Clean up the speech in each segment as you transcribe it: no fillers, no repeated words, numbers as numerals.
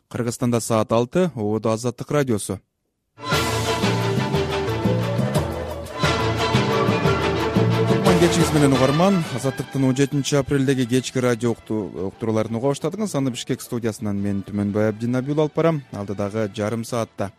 Кыргызстанда саат 6, ободо Азаттык радиосу. Кечиңиз менен угарман. Азаттыктын 17-апрелдеги кечки радио уктурууларын уга баштадыңыз. Аны Бишкек студиясынан мен Түмөнбай Абдинабиул алып барам. Алдыдагы жарым саатта.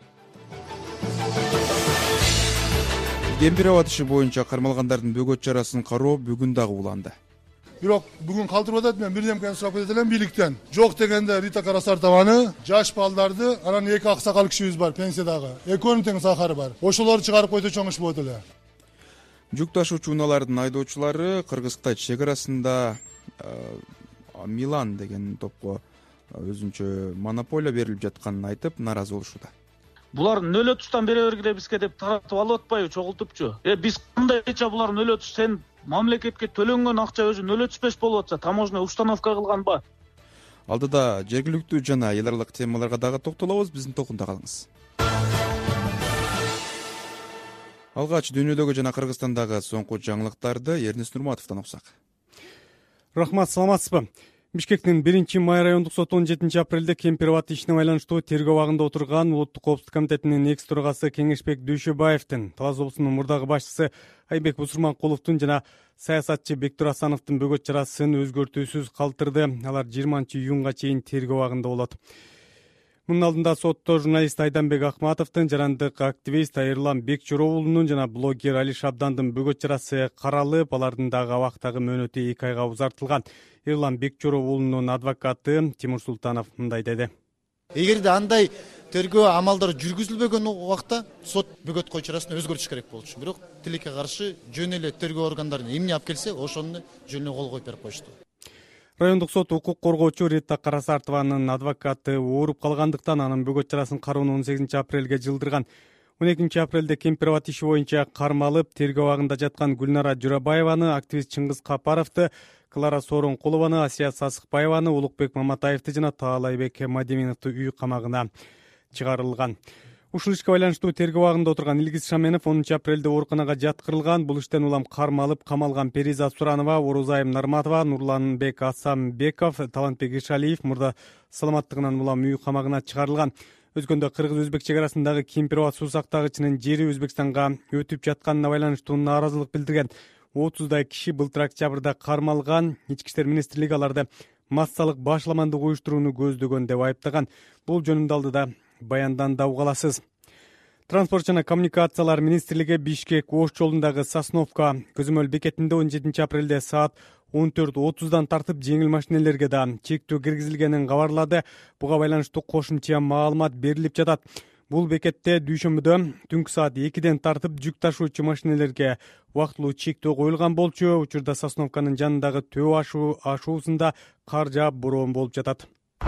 Кемпир аба тиши боюнча кармалгандардын бөгөт чарасын кароо бүгүн дагы уланды. Бирок бүгүн калтырып атат, мен бир немкени сурап кетет элем бийликтен. Жок дегенде Рита Карасартованы, жаш балдарды, анан эки аксакал кишибиз бар пенсиядагы. Экөөнүн тең сахары бар. Ошолорду чыгарып койсо чоң иш болот эле. Жүк ташуучу унаалардын айдоочулары Кыргыз-Кытай чек арасында Милан деген топко өзүнчө монополия берилип жатканын айтып, нааразы болушууда. Булар нөл отуштан бере бергиле бизге деп таратып алып атпайбы, чогултупчу. Биз кандайча булар нөл отуш, сен мамлекетке төлөнгөн акча өзү 0,35 болуп атса, таможня установка кылганбы? Алдыда жергиликтүү жана эл аралык темаларга дагы токтолобуз, биздин толкунда калыңыз. Алгач дүйнөдөгү жана Кыргызстандагы соңку жаңылыктарды Эрнис Нурматовдон окусак. Рахмат, саламатсызбы? Бишкектин 1-май райондук соту 17-апрелде Кемпир аба ишине байланыштуу тергөө абагында отурган Улуттук коопсуздук комитетинин экс төрагасы Кеңешбек Дүйшөбаевдин, Талас облусунун мурдагы башчысы Айбек Бусурманкуловдун жана саясатчы Бектур Асановдун бөгөт чарасын өзгөртүүсүз калтырды. Алар 20-июнга чейин тергөө абагында болот. Мунун алдында сотто журналист Айданбек Акматовдун, жарандык активист Айырлан Бекчороолунун жана блогер Али Шабдандын бөгөт чарасы каралып, алардын дагы абактагы мөөнөтү 2 айга узартылган. Айырлан Бекчороолунун адвокаты Тимур Султанов мындай деди. Эгерде андай тергөө амалдары жүргүзүлбөгөн убакта сот бөгөт кой чарасын өзгөртүш керек болчу. Бирок тилекке каршы жөн эле тергөө органдарын эмне алып келсе, ошону жөн эле кол коюп берип коюшту. Райондук сот укук коргоочу Рита Карасартованын адвокаты ооруп калгандыктан анын бөгөт чарасын кароону 18-апрелге жылдырган. 12-апрелде Кемпир аба иши боюнча кармалып, тергөө абагында жаткан Гүлнара Журабаеваны, активист Чыңгыз Капаровду, Клара Сооронкулованы, Асия Сасыкбаеваны, Улукбек Маматаевди жана Таалайбек Мадиминовду үй камагына чыгарылган. Ушул ишке байланыштуу тергөө абагында отурган Илгиз Шаменов 10-апрелде ооруканага жаткырылган. Бул иштен улам кармалып камалган Перизат Суранова, Орузайым Нарматова, Нурланбек Асамбеков, Талантбек Ишалиев мурда саламаттыгынан улам үй камагына чыгарылган. Өзгөндө кыргыз-өзбек чек арасындагы Кемпир аба суу сактагычынын жери Өзбекстанга өтүп жатканына байланыштуу нааразылык билдирген 30дай киши былтыр октябрда кармалган. Ички иштер министрлиги аларды массалык башаламандык уюштурууну көздөгөн деп айыптаган. Бул жөнүндө алдыда баянданда угаласыз. Транспорт жана коммуникациялар министрлиги Бишкек Ош жолундагы Сосновка көзөмөл бекетинде 17-апрелде саат 14:30дан тартып жеңил машинелерге да чектөө киргизилгенин кабарлады. Буга байланыштуу кошумча маалымат берилип жатат. Бул бекетте дүйшөмбүдө түнкү саат 2ден тартып жүк ташуучу машинелерге убактылуу чектөө коюлган болчу. Учурда Сосновканын жанындагы төө ашуусунда кар жаап бороон болуп жатат.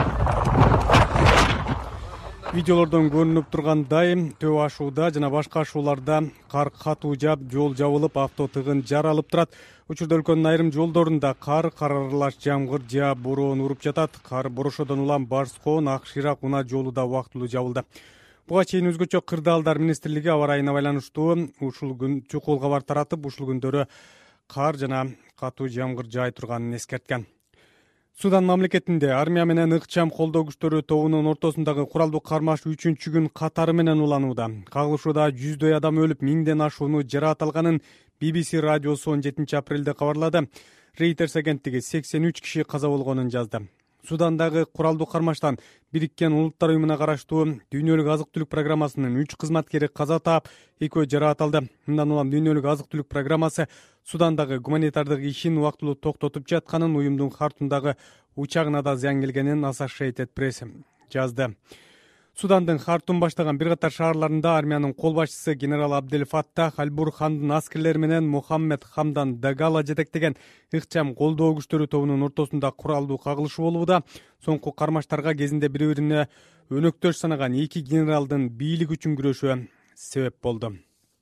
Видеолордон көрүнүп тургандай, төө ашууда жана башка ашууларда кар катуу жаап, жол жабылып, авто тыгын жаралып турат. Учурда өлкөнүн айрым жолдорунда кар аралаш жамгыр жаап, бороон уруп жатат. Кар борошодон улам Барскон, Акширак унаа жолу да убактылуу жабылды. Буга чейин өзгөчө кырдаалдар министрлиги аба ырайына байланыштуу ушул күн чукул кабар таратып, ушул күндөрү кар жана катуу жамгыр жаай турганын эскерткен. Судан мамлекетинде армия менен ыкчам колдоо күчтөрү тобунун ортосундагы куралдуу кармаш 3-чү күн катары менен уланууда. Кагылышууда 100дөй адам өлүп, 1000ден ашууну жараат алганын BBC радиосу 17-апрелде кабарлады. Reuters агенттиги 83 киши каза болгонун жазды. Судандагы куралдуу кармаштан Бириккен Улуттар уюмуна караштуу дүйнөлүк азык-түлүк программасынын 3 кызматкери каза таап, 2 жараат алды. Мындан улам дүйнөлүк азык-түлүк программасы Судандагы гуманитардык ишин убактылуу токтотуп жатканын, уюмдун Хартумдагы учагына да зыян келгенин Associated Press жазды. Судандын Хартум баштаган бир катар шаарларында армиянын кол башчысы генерал Абдел Фаттах Аль-Бурхандын аскерлери менен Мухаммед Хамдан Дагала жетектеген ыкчам колдоо күчтөрү тобунун ортосунда куралдуу кагылышуу болууда. Соңку кармаштарга кезинде бири-бирине өнөктөш санаган 2 генералдын бийлик үчүн күрөшүшү себеп болду.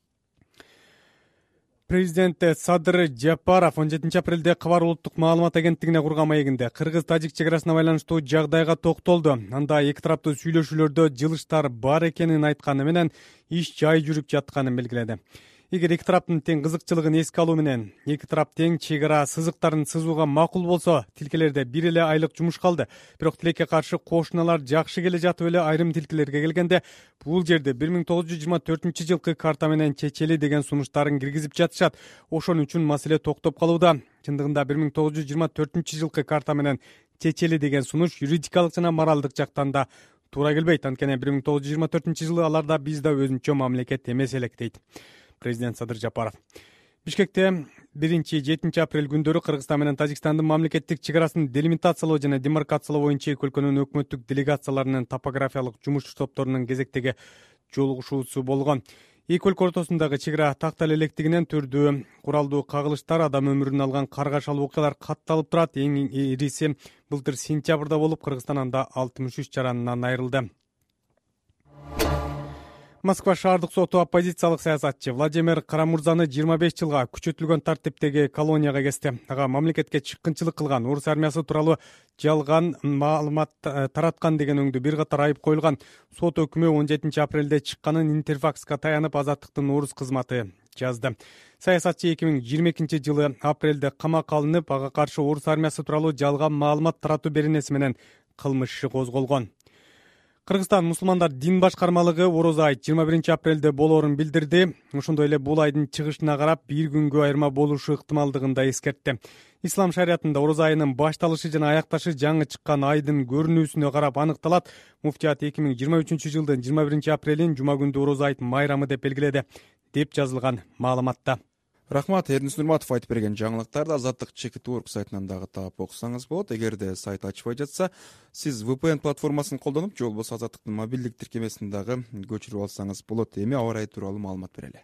Президент Садыр Жапаров 17-апрелде Кабар улуттук маалымат агенттигине курган маегинде кыргыз-тажик чек арасына байланыштуу жагдайга токтолду. Анда эки тараптуу сүйлөшүүлөрдө жылыштар бар экенин айтканы менен иш жай жүрүп жатканын белгиледи. Эгер эки тараптын тең кызыкчылыгын эске алуу менен эки тарап тең чек ара сызыктарын сызууга макул болсо, тилкелерде бир эле айлык жумушка алды. Бирок тилекке каршы кошуналар жакшы келе жатып эле айрым тилкелерге келгенде бул жерде 1924-жылкы карта менен чечели деген сунуштарын киргизип жатышат. Ошон үчүн маселе токтоп калууда. Чындыгында 1924-жылкы карта менен чечели деген сунуш юридикалык жана моралдык жактан да туура келбейт. Анткени 1924-жылы аларда биз да өзүнчө мамлекет эмес элек дейт президент Садыр Жапаров. Бишкекте 1-7 апрель күндөрү Кыргызстан менен Тажикстандын мамлекеттик чек арасын делимитациялоо жана демаркациялоо боюнча эки өлкөнүн өкмөттүк делегацияларынын топографиялык жумуш топторунун кезектеги жолугушуусу болгон. Эки өлкө ортосундагы чек ара тактала электигинен түрдүү куралдуу кагылыштар, адам өмүрүн алган каргашалуу окуялар катталып турат. Эң ириси былтыр сентябрда болуп, Кыргызстан анда 63 жаранынан айрылды. Москва шаардык соту оппозициялык саясатчы Владимир Карамурзаны 25 жылга күчөтүлгөн тартиптеги колонияга кести. Ага мамлекетке чыккынчылык кылган, орус армиясы тууралуу жалган маалымат тараткан деген өңдүү бир катар айып коюлган. Сот өкүмү 17 апрелде чыкканын Интерфакска таянып Азаттыктын орус кызматы жазды. Саясатчы 2022 жылы апрелде камакка алынып, ага каршы орус армиясы тууралуу жалган маалымат таратуу беренеси менен кылмыш иши козголгон. Кыргызстан мусулмандар дин башкармалыгы орозо айт 21 апрелде болоорун билдирди. Ошондой эле бул айдын чыгышына карап бир күнгө айырма болушу ыктымалдыгын да эскертти. Ислам шариятында орозо айынын башталышы жана аякташы жаңы чыккан айдын көрүнүүсүнө карап аныкталат. Муфтият 2023 жылдын 21 апрелин жума күндү орозо айт майрамы деп белгиледи, деп жазылган маалыматта. Рахмат, Эрнис Нурматов айтып берген жаңылыктарды Азаттык ЧК.org сайтынан дагы таап окусаңыз болот. Эгерде сайт ачпай жатса, сиз VPN платформасын колдонуп, же болбосо Азаттыктын мобилдик тиркемесин дагы көчүрүп алсаңыз болот. Эми аба ырайы тууралуу маалымат берели.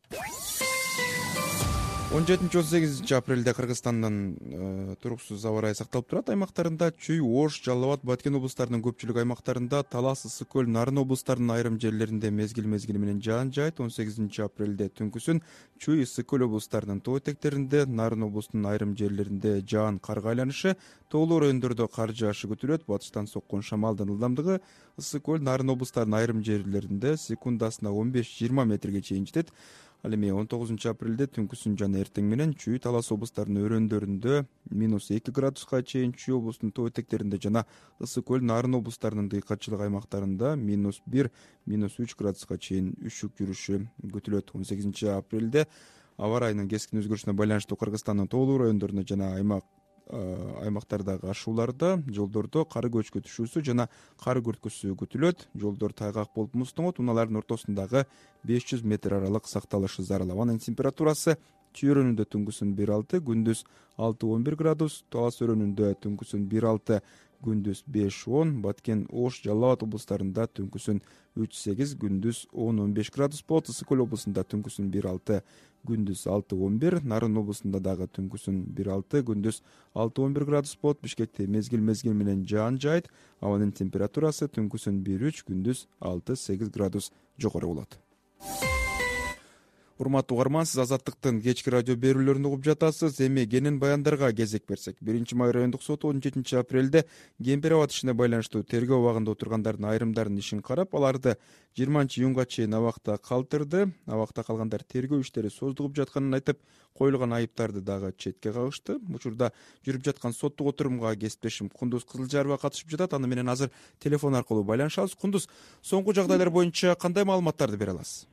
17-18 апрелде Кыргызстандын туруксуз аба ырайы сакталып турат. Аймактарында Чүй, Ош, Жалал Абад, Баткен облустарынын көпчүлүк аймактарында, Талас, Ысык көл, Нарын облустарынын айрым жерлеринде мезгил менен жаан жаайт. 18 апрелде түнкүсүн Чүй, Ысык көл облустарынын тоо этектеринде, Нарын облусунун айрым жерлеринде жаан карга айланышы, тоолуу райондордо кар жаашы күтүлөт. Батыштан соккон шамалдын ылдамдыгы Ысык көл, Нарын облустарынын айрым жерлеринде секундасына 15-20 метрге чейин жетет. Ал эми 19 апрелде түнкүсүн жана эртең менен Чүй, Талас облустарынын өрөөндөрүндө -2 градуска чейин, Чүй облусунун тоо этектеринде жана Ысык көл, Нарын облустарынын дыйкачылык аймактарында -1, -3 градуска чейин үшүк жүрүшү күтүлөт. 18 апрелде аба ырайынын кескин өзгөрүшүнө байланыштуу Кыргызстандын тоолуу райондорунда жана аймактардагы ашууларда жолдордо кар көчкү түшүүсү жана кар күрткүсү күтүлөт. Жолдор тайгак болуп музтоңот, унаалардын ортосундагы 500 метр аралык сакталышы зарыл. Абанын температурасы Чүй өрөөнүндө түнкүсүн 1-6, күндүз 6-11 градус, Талас өрөөнүндө түнкүсүн 1-6, күндүз 5-10, Баткен, Ош, Жалал Абад облустарында түнкүсүн 3-8, күндүз 10-15 градус болот. Ысык көл облусунда түнкүсүн 1-6, күндүз 6-11, Нарын облусунда дагы түнкүсүн 1-6, күндүз 6-11 градус болот. Бишкекте мезгил менен жаан жаайт. Абанын температурасы түнкүсүн 1-3, күндүз 6-8 градус жогору болот. Урматтуу угарман, сиз Азаттыктын кечки радио берүүлөрүн угуп жатасыз. Эми кенен баяндарга кезек берсек. 1-Май райондук соту 17 апрелде Кемпир абад ишине байланыштуу тергөө абагында отургандардын айрымдарынын ишин карап, аларды 20-июнга чейин абакта калтырды. Абакта калгандар тергөө иштери создугуп жатканын айтып, коюлган айыптарды дагы четке кагышты. Учурда жүрүп жаткан соттук отурумга кесиптешим Кундуз Кызылжарова катышып жатат. Аны менен азыр телефон аркылуу байланышабыз. Кундуз, соңку жагдайлар боюнча кандай маалыматтарды бере аласыз?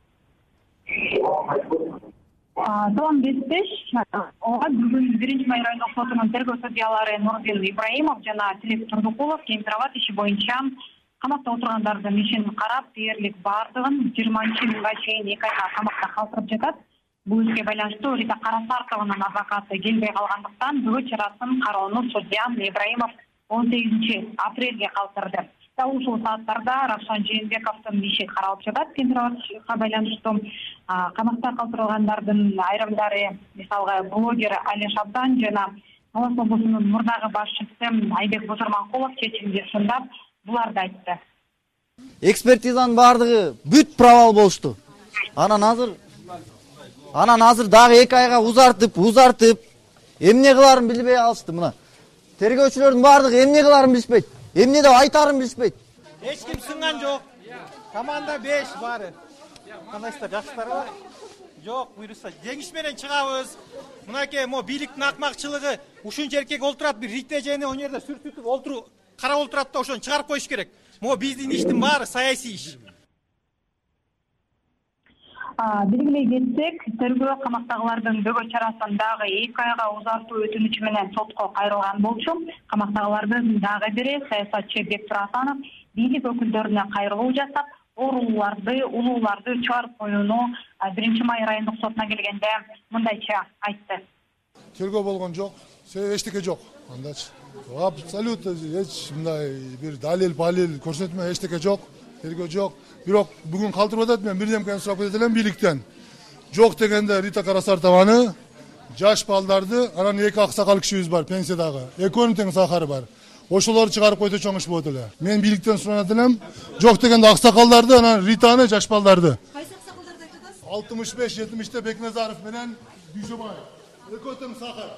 Салам Беспеш. Бүгүн 1-Май райондук сотунун тергөө судьялары Нурдин Ибраимов жана Тилек Турдукулов Кемпир абад иши боюнча камакта отургандардын ишин карап, дээрлик баардыгын 20-июнга чейин 2 айга камакта калтырып жатат. Бул ишке байланыштуу Рита Карасартованын адвокаты келбей калгандыктан бүгүн чараасын кароону судья Ибраимов 18 апрелге калтырды. Ушул сааттарда Равшан Жээнбековдун иши каралып жатат. Кемпир абадка байланыштуу камакта калтырылгандардын айрымдары, мисалга блогер Алиш Абдан жана Талас облусунун мурдагы башчысы Айбек Бузурманкулов чечимди сындап, буларды айтты. Экспертизанын баардыгы бүт провал болушту. Анан азыр дагы 2 айга узартып, эмне кыларын билбей алышты. Мына тергөөчүлөрдүн баардыгы эмне кыларын билишпейт. Эмне деп айтарын билишпейт. Эч ким сынган жок. Команда 5 баары. Кандайсыздар, жакшысыздарбы? Жок, буюрса жеңиш менен чыгабыз. Мынакей мо бийликтин акмакчылыгы ушунча эркек олтурат, бир рите жени о жерде сүртүтүп олтуруп карап олтурат да ошону чыгарып коюш керек. Мо биздин иштин баары саясий иш. Белгилей кетсек, тергөө камактагылардын бөгөт чарасын дагы 2 айга узартуу өтүнүчү менен сотко кайрылган болчу. Камактагылардын дагы бири саясатчы Бектур Асанов бийлик өкүлдөрүнө кайрылуу жасап, улууларды чыгарып коюуну 1 май райондук сотуна келгенде мындайча айтты. Тергөө болгон жок, эчтеке жок. Андачы абсолютно эч мындай бир далил көрсөтмө эчтеке жок. Тергөө жок. Бирок бүгүн калтырып атат, мен бирдемкени сурап кетет элем бийликтен. Жок дегенде Рита Карасартованы, жаш балдарды, анан 2 аксакал кишибиз бар пенсиядагы. Экөөнүн тең сахары бар. Ошолорду чыгарып койсо чоң иш болот эле. Мен бийликтен суранат элем. Жок дегенде аксакалдарды, анан Ританы, жаш балдарды. Кайсы аксакалдарды айтасыз? 65-70 Бекназаров менен Дүйшөбаев. Экөө тең сахар.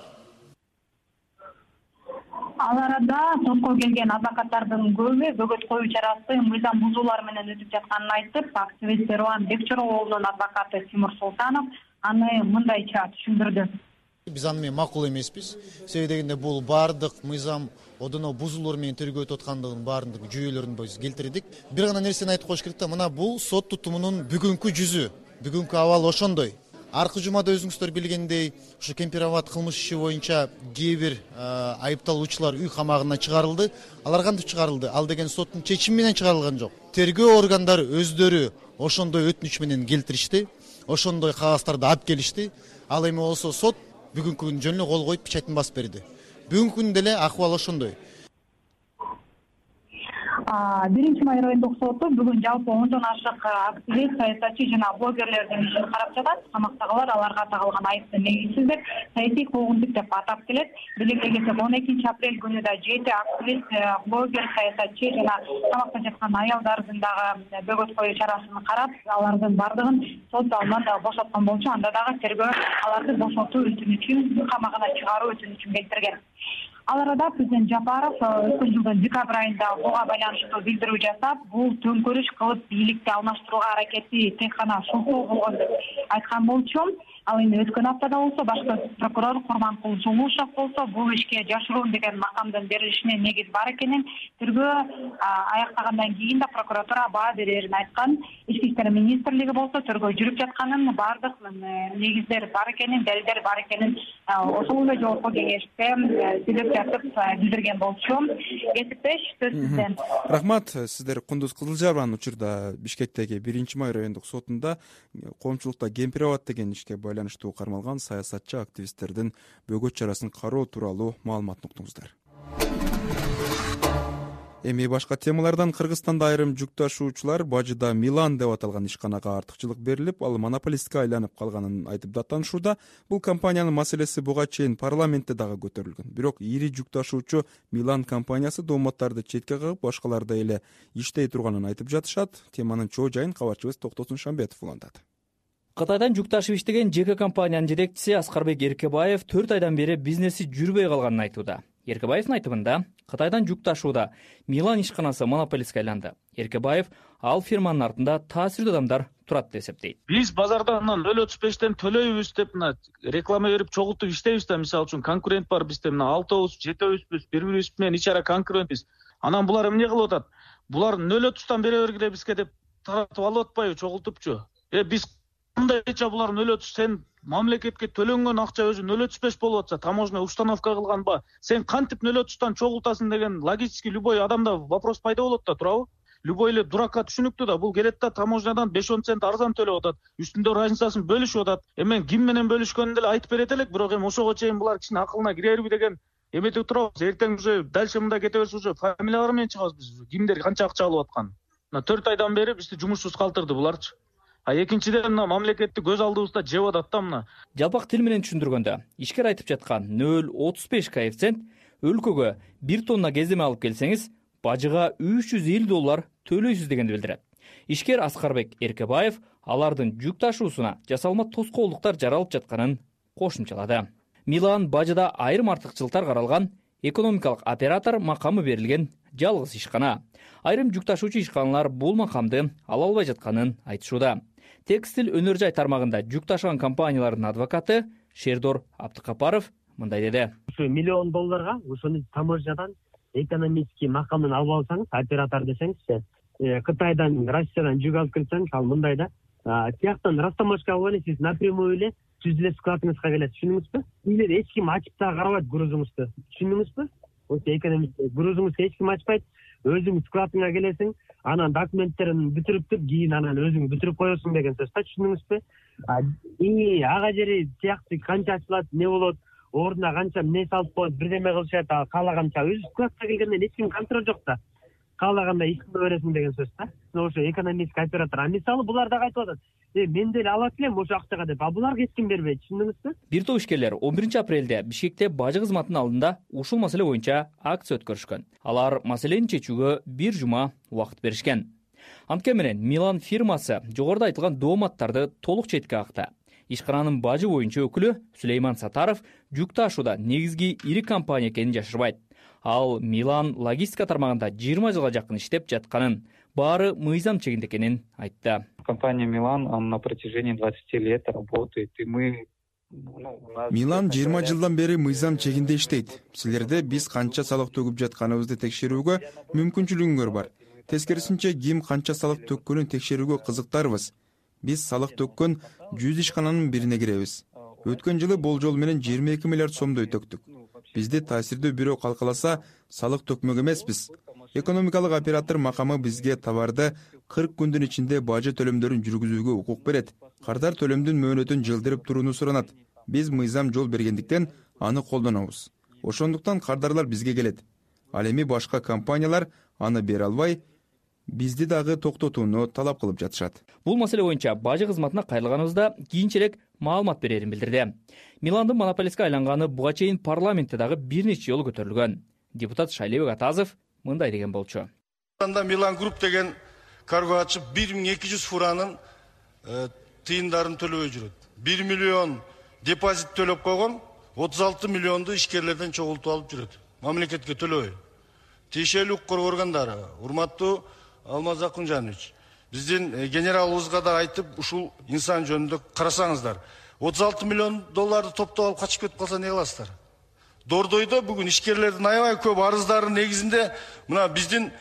Ал арада сотко келген адвокаттардын көбү бөгөт коюу чарасы мыйзам бузуулар менен өтүп жатканын айтып, активист Эруан Бекчороолунун адвокаты Тимур Султанов аны мындайча түшүндүрдү. Биз аны менен макул эмеспиз. Себеби дегенде бул баардык мыйзам одоно бузуулар менен тергөө өтүп аткандыгын баардык жүйөлөрүн биз келтирдик. Бир гана нерсени айтып коюш керек да, мына бул сот тутумунун бүгүнкү жүзү, бүгүнкү абал ошондой. Аркы жумада өзүңүздөр билгендей, ушу Кемпирабад кылмыш иши боюнча кээ бир айыпталуучулар үй камагына чыгарылды. Алар кантип чыгарылды? Ал деген соттун чечими менен чыгарылган жок. Тергөө органдары өздөрү ошондой өтүнүч менен келтиришти, ошондой кагаздарды алып келишти. Ал эми болсо сот бүгүнкү күнү жөн эле кол коюп печатын басып берди. Бүгүнкү күндө деле акыбал ошондой. 1 май райондук соту бүгүн жалпы 10дон ашык активист, саясатчы жана блогерлердин ишин карап жатат. Камактагылар аларга тагылган айыпты негизсиз деп, саясий куугунтук деп атап келет. Белгилей кетсек, 12 апрель күнү да 7 активист, блогер, саясатчы жана камакта жаткан аялдардын дагы бөгөт коюу чарасын карап, алардын бардыгын сот залынан да бошоткон болчу. Анда дагы тергөө аларды бошотуу өтүнүчүн, камагына чыгаруу өтүнүчүн келтирген. Ал арада президент Жапаров өткөн жылдын декабрь айында буга байланыштуу билдирүү жасап, бул төңкөрүш кылып бийликти алмаштырууга аракети тек гана шултоо болгон деп айткан болчу. Ал эми өткөн аптада болсо башкы прокурор Курманкул Жумушев болсо бул ишке жашыруун деген макамдын берилишине негиз бар экенин, тергөө аяктагандан кийин да прокуратура баа берерин айткан. Ички иштер министрлиги болсо тергөө жүрүп жатканын, бардык негиздер бар экенин, далилдер бар экенин ошол эле жогорку кеңеште сүйлөп жатып билдирген болчу. Кесиптеш сөз сизден. Рахмат. Сиздер Кундуз Кызылжарованын учурда Бишкектеги 1 май райондук сотунда коомчулукта Кемпирабад деген ишке байланыштуу кармалган саясатчы активисттердин бөгөт чарасын кароо тууралуу маалыматын уктуңуздар. Эми башка темалардан Кыргызстанда айрым жүк ташуучулар Бажыда Милан деп аталган ишканага артыкчылык берилип, ал монополистке айланып калганын айтып даттанышууда. Бул компаниянын маселеси буга чейин парламентте дагы көтөрүлгөн. Бирок ири жүк ташуучу Милан компаниясы дооматтарды четке кагып, башкалардай эле иштей турганын айтып жатышат. Теманын чоо жайын кабарчыбыз Токтосун Шамбетов улантат. Кытайдан жүк ташып иштеген ЖК компаниянын жетекчиси Аскарбек Эркебаев 4 айдан бери бизнеси жүрбөй калганын айтууда. Эркебаевдин айтымында, Кытайдан жүк ташууда Милан ишканасы монополистке айланды. Эркебаев ал фирманын артында таасирдүү адамдар турат деп эсептейт. Биз базардан 0.35тен төлөйбүз деп реклама берип чогултуп иштейбиз да, мисалы үчүн конкурент бар бизде, 6-быз, 7-биз, бири-бирибиз менен ич ара конкурентпиз. Анан булар эмне кылып атат? Булар 0.30тан бере бергиле бизге деп таратып алып атпайбы, чогултупчу. Биз кандайча булар 0.30 сен мамлекетке төлөнгөн акча өзү 0.35 болуп атса, таможня установка кылганба, сен кантип 0.30тан чогултасың деген логически любой адамда вопрос пайда болот да, туурабы? Любой эле дуракка түшүнүктүү да, бул келет да таможнядан 5-10 цент арзан төлөп атат, үстүндө разницасын бөлүшүп атат. Эми ким менен бөлүшкөнүн деле айтып берет элек, бирок эми ошого чейин булар кишинин акылына кирерби деген эметип турабыз. Эртең уже дальше мында кете берсе уже фамилиялар менен чыгабыз биз. Кимдер канча акча алып аткан. 4 айдан бери бизди жумушсуз калтырды буларчы. Экинчиден мамлекетти көз алдыбызда жеп атат да мына. Жалпак тил менен түшүндүргөндө, ишкер айтып жаткан 0.35 коэффициент өлкөгө 1 тонна кездеме алып келсеңиз, бажыга $350 төлөйсүз дегенди билдирет. Ишкер Аскарбек Эркебаев алардын жүк ташуусуна жасалма тоскоолдуктар жаралып жатканын кошумчалады. Милан бажыда айрым артыкчылыктар каралган экономикалык оператор макамы берилген жалгыз ишкана. Айрым жүк ташуучу ишканалар бул макамды ала албай жатканын айтышууда. Текстил өнөр жай тармагында жүк ташыган компаниялардын адвокаты Шердор Абдыкапаров мындай деди. Ушу $1 миллион ушуну таможнядан экономический макамын алып алсаңыз, оператор десеңизчи, Кытайдан, Россиядан жүк алып келсеңиз, ал мындай да, тияктан растаможка алып алып, сиз напрямую эле сиз эле складыңызга келесиз, түшүндүңүзбү? Илер эч ким ачып да карабайт грузуңузду, түшүндүңүзбү? Ошо экономика грузуңузду эч ким ачпайт, өзүң складыңа келесиң, анан документтерин бүтүрүп кийин анан өзүң бүтүрүп коесуң деген сөз да, түшүндүңүзбү? Ага жери тиякты канча ачылат, не болот, ордуна канча эмне салып коет, бирдеме кылышат, каалаганча өзү складка келгенден эч ким контроль жок да. Каалаганда ишине бересиң деген сөз да. Ошо экономический оператор. Мисалы булар да кайтып атат. Мен деле алат элем ошо акчага деп. Буларга эч ким бербейт, түшүндүңүзбү? Бир топ ишкерлер 11 апрелде Бишкекте бажы кызматынын алдында ушул маселе боюнча акция өткөрүшкөн. Алар маселени чечүүгө бир жума убакыт беришкен. Анткени менен Милан фирмасы жогоруда айтылган дооматтарды толук четке какты. Ишкананын бажы боюнча өкүлү Сулейман Сатаров жүк ташууда негизги ири компания экенин жашырбайт. Ал Милан логистика тармагында 20 жылга жакын иштеп жатканын, баары мыйзам чегинде экенин айтты. Компания Милан на протяжении 20 лет работает, и мы Милан 20 жылдан бери мыйзам чегинде иштейт. Силерде биз канча салык төгүп жатканыбызды текшерүүгө мүмкүнчүлүгүңөр бар. Тескерисинче ким канча салык төккөнүн текшерүүгө кызыктарбыз. Биз салык төккөн 100 ишкананын бирине киребиз. Өткөн жылы болжол менен 22 миллиард сомдой төктүк. Бизди таасирдүү бирөө калкаласа, салык төкмөк эмеспиз. Экономикалык оператор макамы бизге товарды 40 күндүн ичинде бажы төлөмдөрүн жүргүзүүгө укук берет. Кардар төлөмдүн мөөнөтүн жылдырып турууну суранат. Биз мыйзам жол бергендиктен аны колдонобуз. Ошондуктан кардарлар бизге келет. Ал эми башка компаниялар аны бере албай, бизди дагы токтотууну талап кылып жатышат. Бул маселе боюнча бажы кызматына кайрылганыбызда кийинчерээк маалымат берерин билдирди. Миландын монополистке айланганы буга чейин парламентте дагы бир нече жолу көтөрүлгөн. Депутат Шайлебек Атазов мындай деген болчу. Милан Груп деген карго ачып 1200 фуранын тыйындарын төлөбөй жүрөт. 1 миллион депозит төлөп койгон, 36 миллионду ишкерлерден чогултуп алып жүрөт. Мамлекетке төлөбөй. Тиешелүү укук органдары, урматтуу Алмаз Акунжанович, биздин генералыбызга да айтып, ушул инсан жөнүндө карасаңыздар. 36 миллион долларды топтоп алып качып кетип калса не кыласыздар? Дордойдо бүгүн ишкерлердин аябай көп арыздарын негизинде мына биздин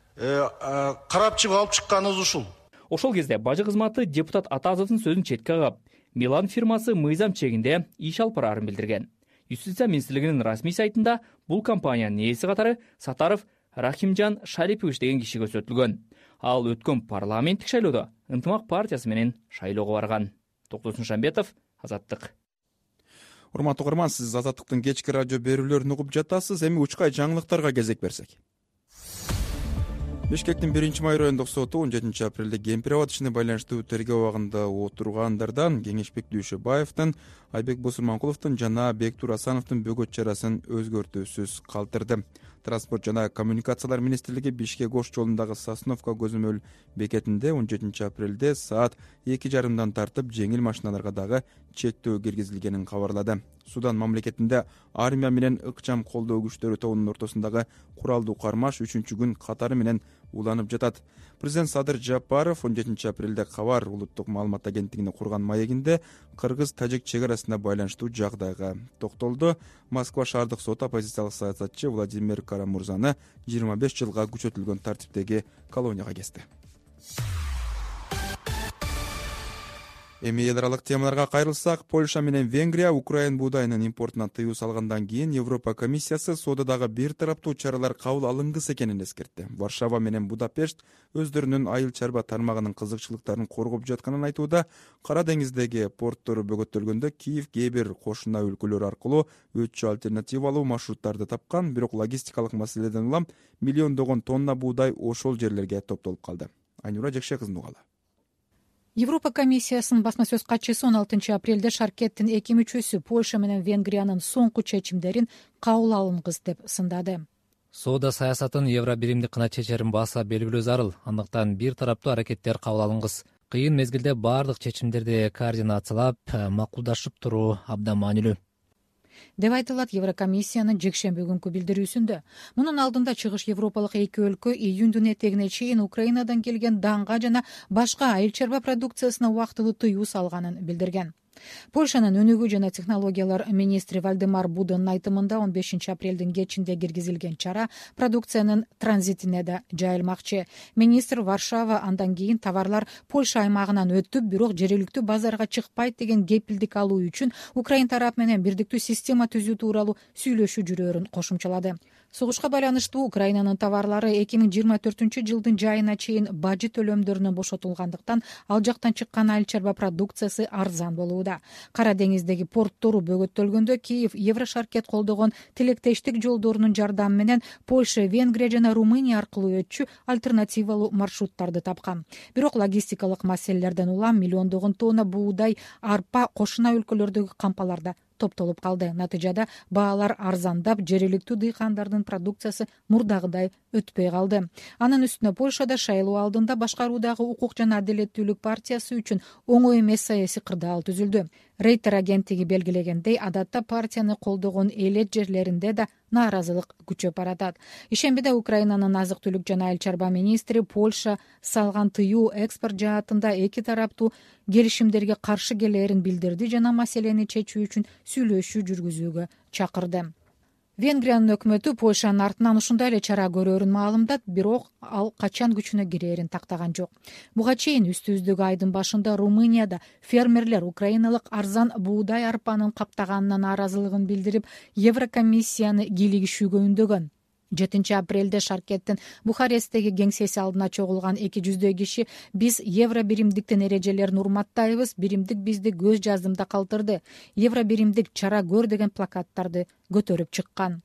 карап чыгып алып чыкканыбыз ушул. Ошол кезде бажы кызматы депутат Атазовдун сөзүн четке кагып, Милан фирмасы мыйзам чегинде иш алып барарын билдирген. Юстиция министрлигинин расмий сайтында бул компаниянын ээси катары Сатаров Рахимжан Шарипович деген киши көрсөтүлгөн. Ал өткөн парламенттик шайлоодо Ынтымак партиясы менен шайлоого барган. Токтосун Шамбетов, Азаттык. Урматтуу угарман, сиз Азаттыктын кечки радио берүүлөрүн угуп жатасыз. Эми учкай жаңылыктарга кезек берсек. Бишкектин 1-май райондук соту 17 апрелде кемпир абад ишине байланыштуу тергөө абагында отургандардан Кеңешбек Дүйшөбаевдин, Айбек Босурманкуловдун жана Бектур Асановдун бөгөт чарасын өзгөртүүсүз калтырды. Транспорт жана коммуникациялар министрлиги Бишкек Ош жолундагы Сосновка көзөмөл бекетинде 17 апрелде саат 2:30 тартып жеңил машиналарга дагы чектөө киргизилгенин кабарлады. Судан мамлекетинде армия менен ыкчам колдоо күчтөрү тобунун ортосундагы куралдуу кармаш 3-күн катары менен уланып жатат. Президент Садыр Жапаров 17 апрелде Кабар улуттук маалымат агенттигине курган маегинде кыргыз-тажик чек арасына байланыштуу жагдайга токтолду. Москва шаардык соты оппозициялык саясатчы Владимир Карамурзаны 25 жылга күчөтүлгөн тартиптеги колонияга кести. Эми эл аралык темаларга кайрылсак, Польша менен Венгрия Украин буудайынын импортуна тыюу салгандан кийин Европа комиссиясы соодадагы бир тараптуу чаралар кабыл алынгысы экенин эскертти. Варшава менен Будапешт өздөрүнүн айыл чарба тармагынын кызыкчылыктарын коргоп жатканын айтууда. Кара деңиздеги порттору бөгөттөлгөндө Киев кээ бир кошуна өлкөлөр аркылуу өтчү альтернативалуу маршруттарды тапкан, бирок логистикалык маселеден улам миллиондогон тонна буудай ошол жерлерге топтолуп калды. Айнура Жекше кызын угалы. Европа комиссиясынын басма сөз катчысы 16 апрелде шаркеттин 2 мүчөсү Польша менен Венгриянын соңку чечимдерин кабыл алынгыс деп сындады. Соода саясатын евро биримдик гана чечерин баса белгилөө зарыл. Андыктан бир тараптуу аракеттер кабыл алынгыс. Кыйын мезгилде бардык чечимдерди координациялап, макулдашып туруу абдан маанилүү. деп айтылат Еврокомиссиянын жекшемби күнкү билдирүүсүндө. Мунун алдында чыгыш Европалык эки өлкө июндун этегине чейин Украинадан келген данга жана башка айыл чарба продукциясына убактылуу тыюу салганын билдирген. Польшанын өнүгүү жана технологиялар министри Вальдемар Будонун айтымында 15 апрелдин кечинде киргизилген чара продукциянын транзитине да жайылмакчы. Министр Варшава андан кийин товарлар Польша аймагынан өтүп, бирок жергиликтүү базарга чыкпайт деген кепилдик алуу үчүн Украин тарап менен бирдиктүү система түзүү тууралуу сүйлөшүү жүрөөрүн кошумчалады. Согушка байланыштуу Украинанын товарлары 2024-жылдын жайына чейин бажы төлөмдөрүнөн бошотулгандыктан ал жактан чыккан айыл чарба продукциясы арзан болууда. Кара деңиздеги порттору бөгөттөлгөндө Киев Еврошаркет колдогон тилектештик жолдорунун жардамы менен Польша, Венгрия жана Румыния аркылуу өтчү альтернативалуу маршруттарды тапкан. Бирок логистикалык маселелерден улам миллиондогон тонна буудай, арпа кошуна өлкөлөрдөгү кампаларда топтолуп калды. Натыйжада баалар арзандап, жергиликтүү дыйкандардын продукциясы мурдагыдай өтпөй калды. Анын үстүнө Польшада шайлоо алдында башкаруудагы укук жана адилеттүүлүк партиясы үчүн оңой эмес саясий кырдаал түзүлдү. Рейтер агенттиги белгилегендей, адатта партияны колдогон элет жерлеринде да нааразылык күчөп баратат. Ишембиде Украинанын азык-түлүк жана айыл чарба министри Польша салган тыюу экспорт жаатында эки тараптуу келишимдерге каршы келээрин билдирди жана маселени чечүү үчүн сүйлөшүү жүргүзүүгө чакырды. Венгриянын өкмөтү Польшанын артынан ушундай эле чара көрөөрүн маалымдат, бирок ал качан күчүнө кирээрин тактаган жок. Буга чейин үстүбүздөгү айдын башында Румынияда фермерлер украиналык арзан буудай арпанын каптаганына нааразылыгын билдирип, Еврокомиссияны кийлигишүүгө үндөгөн. 7 апрелде Шаркеттин Бухаресттеги кеңсеси алдына чогулган 200 киши биз евро биримдиктин эрежелерин урматтайбыз, биримдик бизди көз жаздымда калтырды, евро биримдик чара көр деген плакаттарды көтөрүп чыккан.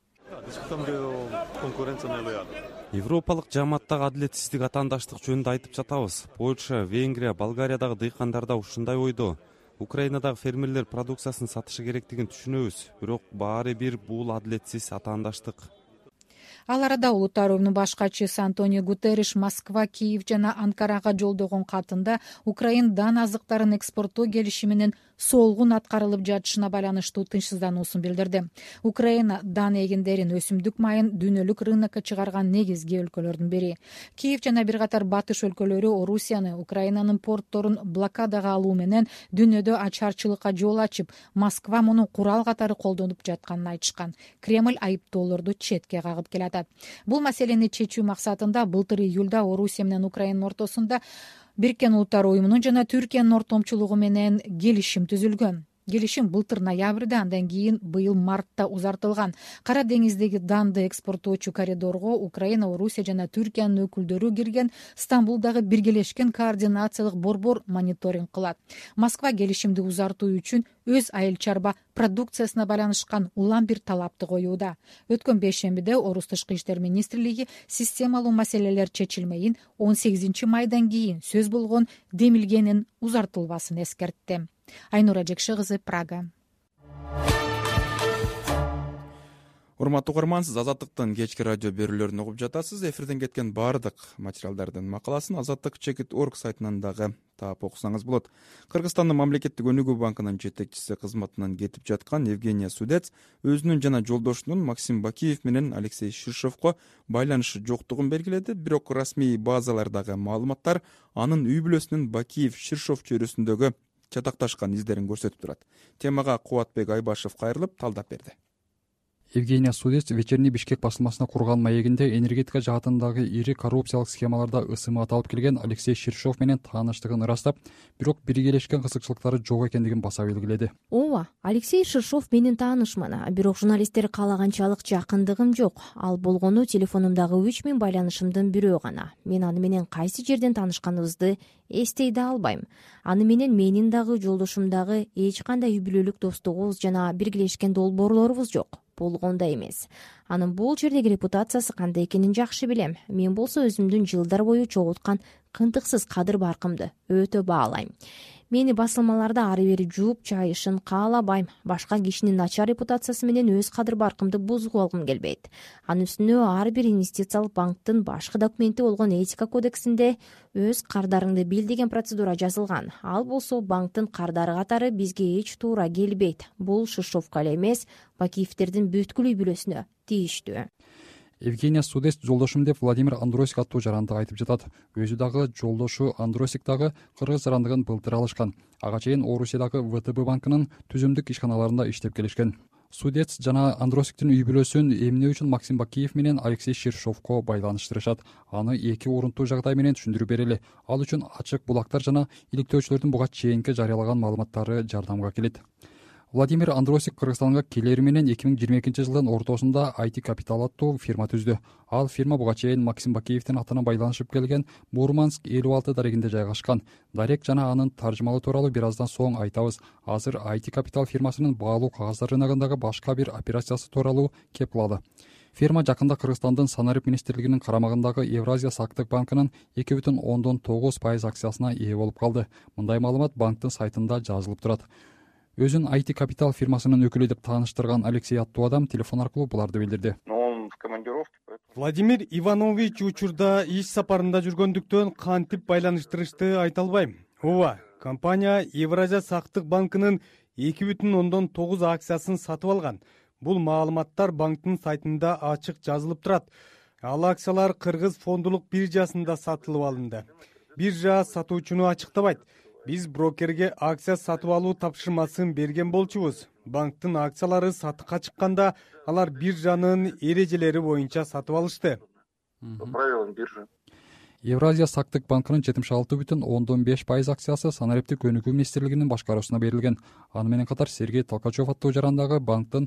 Европалык жааматтагы адилетсиздик атаандаштык жөнүндө айтып жатабыз. Польша, Венгрия, Болгариядагы дыйкандарда ушундай ойдо. Украинадагы фермерлер продукциясын сатышы керектигин түшүнөбүз, бирок баары бир бул адилетсиз атаандаштык. Ал арада Улуттар уюмунун баш катчысы Антонио Гутерриш Москва, Киев жана Анкарага жолдогон катында Украин дан азыктарын экспорттоо келишиминин солгун аткарылып жатышына байланыштуу тынчсыздануусун билдирди. Украина дан эгиндерин, өсүмдүк майын дүйнөлүк рынокко чыгарган негизги өлкөлөрдүн бири. Киев жана бир катар батыш өлкөлөрү Орусияны, Украинанын портторун блокадага алуу менен дүйнөдө ачарчылыкка жол ачып, Москва муну курал катары колдонуп жатканын айтышкан. Кремль айыптоолорду четке кагып келатат. Бул маселени чечүү максатында былтыр июлда Орусия менен Украинанын ортосунда Бириккен Улуттар уюмунун жана Түркиянын ортомчулугу менен келишим түзүлгөн. Келишим былтыр ноябрда, андан кийин быйыл мартта узартылган. Кара деңиздеги данды экспорттоочу коридорго Украина, Орусия жана Түркиянын өкүлдөрү кирген Стамбулдагы биргелешкен координациялык борбор мониторинг кылат. Москва келишимди узартуу үчүн өз айыл чарба продукциясына байланышкан улам бир талапты коюуда. Өткөн бейшембиде Орус тышкы иштер министрлиги системалуу маселелер чечилмейин 18 майдан кийин сөз болгон демилгенин узартылбасын эскертти. Айнура Жекши кызы, Прага. Урматтуу угарман, сиз Азаттыктын кечки радио берүүлөрүн угуп жатасыз. Эфирден кеткен баардык материалдардын макаласын azatlyk.org сайтынан дагы таап окусаңыз болот. Кыргызстандын мамлекеттик өнүгүү банкынын жетекчиси кызматынан кетип жаткан Евгения Судец өзүнүн жана жолдошунун Максим Бакиев менен Алексей Ширшовко байланышы жоктугун белгиледи. Бирок расмий базалардагы маалыматтар анын үй бүлөсүнүн Бакиев-Ширшов чөйрөсүндөгү чатакташкан издерин көрсөтүп турат. Темага Кубатбек Айбашев кайрылып талдап берди. Евгения Судец вечерний Бишкек басылмасына курган маегинде энергетика жаатындагы ири коррупциялык схемаларда ысымат алып келген Алексей Ширшов менен тааныштыгын ырастап, бирок биргелешкен кызыкчылыктары жок экендигин баса белгиледи. Ооба, Алексей Ширшов менин таанышман, бирок журналисттер каалаганчалык жакындыгым жок. Ал болгону телефонумдагы 3000 байланышымдын бирөө гана. Мен аны менен кайсы жерден таанышканыбызды эстей да албайм. Аны менен менин дагы жолдошумдагы эч кандай үй бүлөлүк достугубуз жана биргелешкен долбоорлорубуз жок. Болгон да эмес. Анын бул жердеги репутациясы кандай экенин жакшы билем. Мен болсо өзүмдүн жылдар бою чогулткан кынтыксыз кадыр баркымды өтө баалайм. Мени басылмаларда ары бери жууп чайышын каалабайм. Башка кишинин начар репутациясы менен өз кадыр баркымды бузуп алгым келбейт. Анын үстүнө ар бир инвестициялык банктын башкы документи болгон этика кодексинде өз кардарыңды бил деген процедура жазылган. Ал болсо банктын кардары катары бизге эч туура келбейт. Бул Шишовко эле эмес, Бакиевтердин бүткүл үй бүлөсүнө тийиштүү. Евгения Судес жолдошум деп Владимир Андросик аттуу жарандык айтып жатат. Өзү дагы жолдошу Андросик дагы кыргыз жарандыгын былтыр алышкан. Ага чейин Орусиядагы ВТБ банкынын түзүмдүк ишканаларында иштеп келишкен. Судец жана Андросиктин үй бүлөсүн эмне үчүн Максим Бакиев менен Алексей Ширшовко байланыштырышат? Аны эки урунтуу жагдай менен түшүндүрүп берели. Ал үчүн ачык булактар жана иликтөөчүлөрдүн буга чейинки жарыялаган маалыматтары жардамга келет. Владимир Андросик Кыргызстанга келери менен 2022 жылдын ортосунда IT Capital аттуу фирма түздү. Ал фирма буга чейин Максим Бакиевдин атына байланышып келген Мурманск 56 дарегинде жайгашкан. Дарек жана анын таржымалы тууралуу бир аздан соң айтабыз. Азыр IT Capital фирмасынын баалуу кагаздар рыногундагы башка бир операциясы тууралуу кеп кылалы. Фирма жакында Кыргызстандын Санарип министрлигинин карамагындагы Евразия Сактык банкынын 2,9% акциясына ээ болуп калды. Мындай маалымат банктын сайтында жазылып турат. Өзүн IT Capital фирмасынын өкүлү деп тааныштырган Алексей аттуу адам телефон аркылуу буларды билдирди. Владимир Иванович учурда иш сапарында жүргөндүктөн кантип байланыштырышты айта албайм. Ооба, компания Евразия Сактык банкынын 2,9 акциясын сатып алган. Бул маалыматтар банктын сайтында ачык жазылып турат. Ал акциялар Кыргыз фондулук биржасында сатылып алынды. Биржа сатуучуну ачыктабайт. Биз брокерге акция сатып алуу тапшырмасын берген болчубуз. Банктын акциялары сатыкка чыкканда алар биржанын эрежелери боюнча сатып алышты. По правилам биржи. Евразия Сактык банкынын 76,5% акциясы Санариптик өнүгүү министрлигинин башкаруусуна берилген. Аны менен катар Сергей Толкачев аттуу жарандагы банктын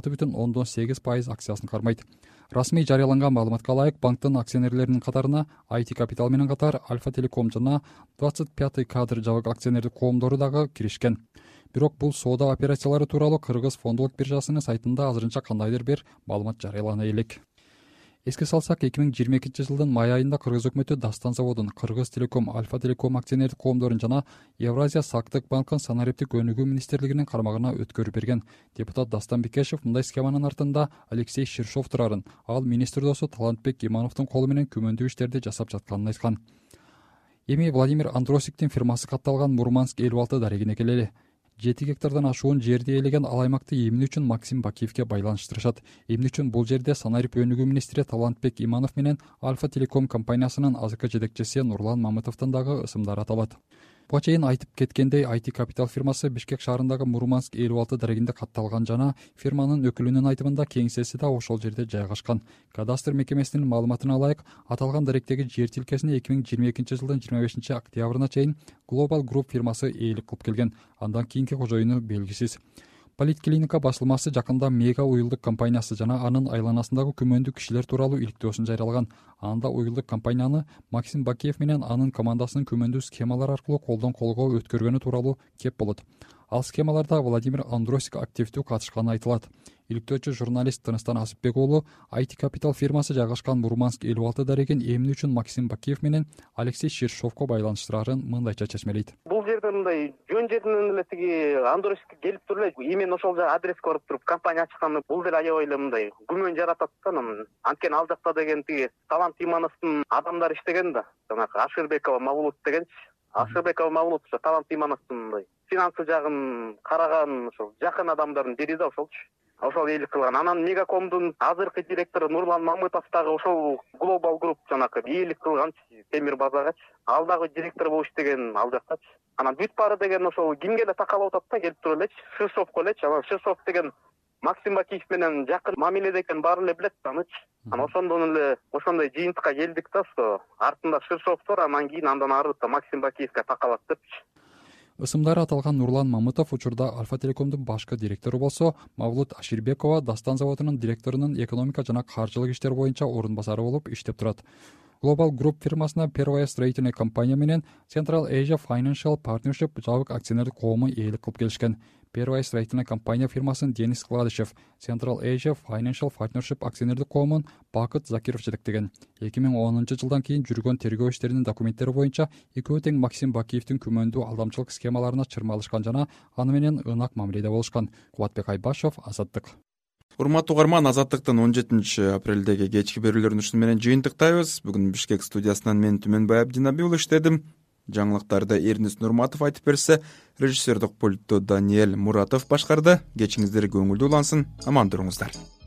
6,8% акциясын кармайт. Расмий жарыяланган маалыматка ылайык, банктын акционерлеринин катарына IT Capital менен катар Альфа Телеком жана 25 кадр жабык акционердик коомдору дагы киришкен. Бирок бул соода операциялары тууралуу Кыргыз фондулук биржасынын сайтында азырынча кандайдыр бир маалымат жарыялана элек. Эске салсак, 2022 жылдын май айында Кыргыз өкмөтү Дастан заводун, Кыргыз Телеком, Альфа Телеком акционердик коомдорун жана Евразия Сактык банкын Санариптик өнүгүү министрлигинин кармагына өткөрүп берген. Депутат Дастан Бекешев мындай схеманын артында Алексей Ширшов турарын, ал министр досу Талантбек Имановдун колу менен күмөндүү иштерди жасап жатканын айткан. Эми Владимир Андросиктин фирмасы катталган Мурманск 56 дарегине келели. 7 гектардан ашуун жерди ээлеген ал аймакты эмне үчүн Максим Бакиевке байланыштырышат? Эмне үчүн бул жерде Санарип өнүгүү министри Талантбек Иманов менен Альфа Телеком компаниясынын азыркы жетекчиси Нурлан Мамытовдун дагы ысымдары аталат? Буга чейин айтып кеткендей, IT Capital фирмасы Бишкек шаарындагы Мурманск 56 дарегинде катталган жана фирманын өкүлүнүн айтымында кеңсеси да ошол жерде жайгашкан. Кадастр мекемесинин маалыматына ылайык, аталган даректеги жер тилкесине 2022 жылдын 25 октябрына чейин Global Group фирмасы ээлик кылып келген. Андан кийинки кожоюну белгисиз. Политклиника басылмасы жакында Мега уюлдук компаниясы жана анын айланасындагы күмөндүү кишилер тууралуу иликтөөсүн жарыялаган. Анда уюлдук компанияны Максим Бакиев менен анын командасынын күмөндүү схемалар аркылуу колдон колго өткөргөнү тууралуу кеп болот. Ал схемаларда Владимир Андросик активдүү катышканы айтылат. Иликтөөчү журналист Тыныстан Асыпбек уулу IT Capital фирмасы жайгашкан Мурманск 56 дарегин эмне үчүн Максим Бакиев менен Алексей Ширшовко байланыштырарын мындайча чечмелейт. Бул жерде мындай жөн жерден эле тиги Андросик келип туруп эле эмен ошол жак адреске барып туруп компания ачканы бул деле аябай эле мындай күмөн жаратат да. Анткени ал жакта деген тиги Талант Имановдун адамдары иштеген да. Жанагы Ашырбекова Мавлут дегенчи. Ашырбекова Мавлут Талант Имановдун мындай финансы жагын караган ошол жакын адамдардын бири да ошолчу. Ошол ээлик кылган. Анан Мегакомдун азыркы директору Нурлан Мамытов дагы ошол Global Group жанагы ээлик кылган темир базагачы. Ал дагы директор болуп иштеген ал жактачы. Анан бүт баары деген ошол кимге эле такалып атат да, келип туруп элечи. Ширшовко элечи. Анан Ширшов деген Максим Бакиев менен жакын мамиледе экенин баары эле билет да анычы. Анан ошондон эле ошондой жыйынтыкка келдик да, что артында Ширшов бар, анан кийин андан ары Максим Бакиевге такалат депчи. Ысымдары аталган Нурлан Мамытов учурда Альфа Телекомдун башкы директору болсо, Мавлут Аширбекова Дастан заводунун директорунун экономика жана каржылык иштер боюнча орун басары болуп иштеп турат. Global Group фирмасына Первая строительная компания менен Central Asia Financial Partnership жабык акционердик коому ээлик кылып келишкен. Первая строительная компания фирмасын Денис Кладышев, Central Asia Financial Partnership акционерлик коомун Бакыт Закиров жетектеген. 2010 жылдан кийин жүргөн тергөө иштеринин документтери боюнча экөө тең Максим Бакиевдин күмөндүү алдамчылык схемаларына чырмалышкан жана аны менен ынак мамиледе болушкан. Кубатбек Айбашев, Азаттык. Урматтуу угарман, Азаттыктын 17 апрелдеги кечки берүүлөрүн ушуну менен жыйынтыктайбыз. Бүгүн Бишкек студиясынан мен Түмөнбай Абдинабиул иштедим. Жаңылыктарды Эрнис Нурматов айтып берсе, режиссердик пультту Даниэль Муратов башкарды. Кечиңиздер көңүлдүү улансын, аман туруңуздар.